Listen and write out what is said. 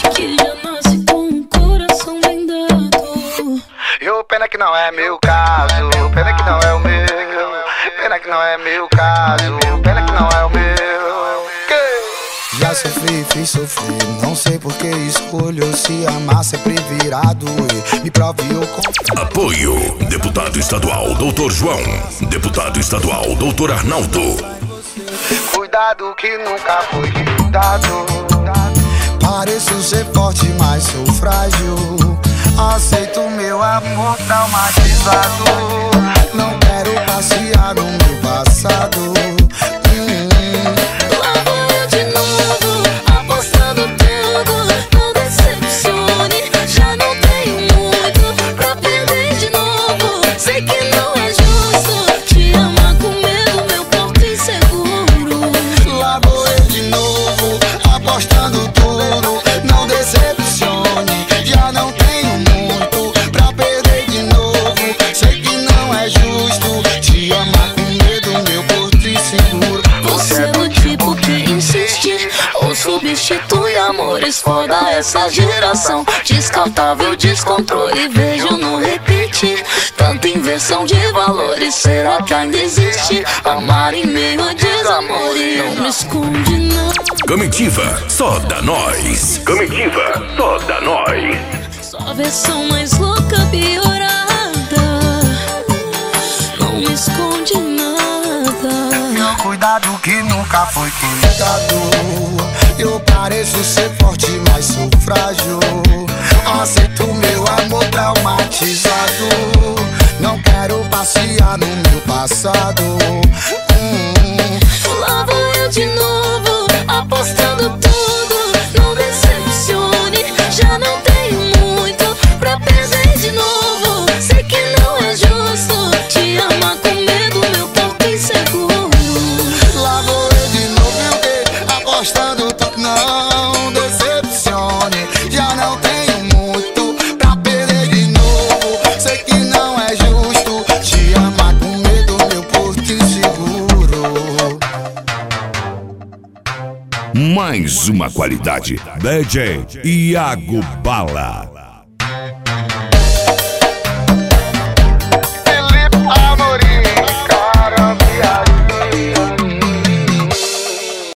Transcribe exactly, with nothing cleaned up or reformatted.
que já nasce com um coração bem dado. E o pena que não é meu caso, pena que não é o meu, pena que não é meu caso, pena que não é o meu. Já sofri, fiz sofrer, não sei por que escolho se amar sempre virado e me prove o contrário. Apoio, deputado estadual doutor João, deputado estadual doutor Arnaldo. Cuidado que nunca foi cuidado. Pareço ser forte, mas sou frágil. Aceito meu amor traumatizado. Não quero passear no meu passado. Substitui amores, foda essa geração. Descartável, descontrole, vejo no repetir. Tanta inversão de valores, será que ainda existe? Amar em meio a desamor e não me esconde não. Comitiva, só da nós. Comitiva, só da nós. Só a versão mais louca piorada. Não me esconde nada. Cuidado que nunca foi cuidado. Eu pareço ser forte, mas sou frágil. Aceito meu amor traumatizado. Não quero passear no meu passado. hum. Lá vou eu de novo, apostando tudo. Não decepcione, já não tenho muito pra perder de novo. Sei que não é justo te amar com medo, meu corpo inseguro. Lá vou eu de novo, eu que apostando tudo. Não decepcione, já não tenho muito pra perder de novo. Sei que não é justo te amar com medo, meu porto inseguro. Mais uma qualidade, D J Iago Bala.